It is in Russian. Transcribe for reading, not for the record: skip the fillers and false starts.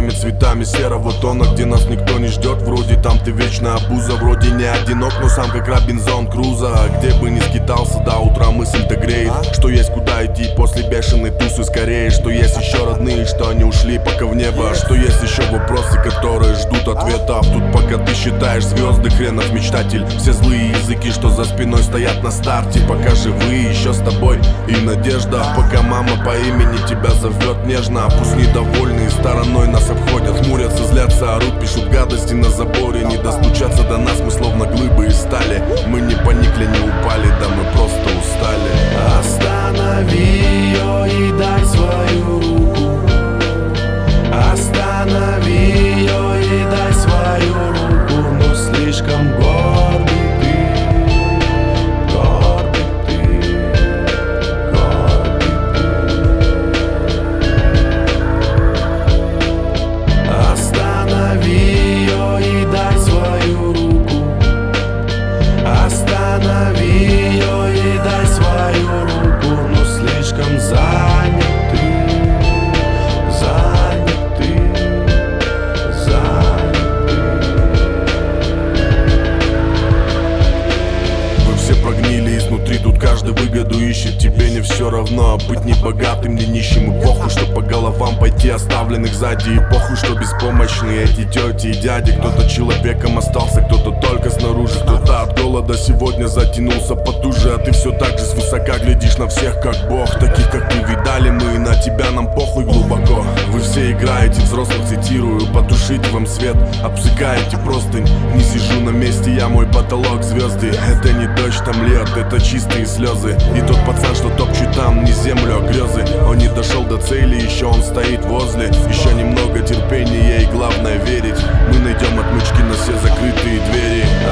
всеми цветами серого тона, где нас никто не ждет. Вроде там ты вечная обуза, вроде не одинок, но сам как Робинзон Крузо. Где бы ни скитался, до утра мысль-то греет, что есть куда идти после бешеной тусы скорее. Что есть еще родные, что они ушли пока в небо. Что есть еще вопросы, которые ждут ответов. Тут пока ты считаешь звезды, хренов мечтатель. Все злые языки, что за спиной стоят на старте, пока живые еще с тобой и надежда. Пока мама по имени тебя зовет нежно, пусть недовольные стороной нас обходят, хмурятся, злятся, орут, пишут гадости на заборе. Не достучаться до нас, мы словно глыбы из стали. Мы не поникли, не упали, да мы просто устали. Останови ее и дай свою руку. Останови ее и дай свою руку. Но слишком гордый ты, гордый ты, гордый ты. Останови ее и дай свою руку. Останови ее и дай свою руку. Но слишком занят ты, занят ты, занят ты. Вы все прогнили изнутри, тут каждый выгоду ищет. Тебе не все равно быть не богатым, не нищим. И похуй, что по головам пойти оставленных сзади. И похуй, что беспомощные эти тети и дяди. Кто-то человеком остался, кто-то только снаружи. Кто-то от голода сегодня затянулся потуже. А ты все так же свысока глядишь на всех как бог. Таких как ты видали мы, и на тебя нам похуй глубоко. Вы все играете взрослых, цитирую. Потушите вам свет, обсыкаете простынь. Не сижу на месте, я мой потолок звезды. Это не дождь, там лед, это чистые слезы. И тот пацан, что топчет там, не землю, а грезы. Он не дошел до цели, еще он стоит возле. Еще немного терпения и главное верить. Мы найдем отмычки на все закрытые двери.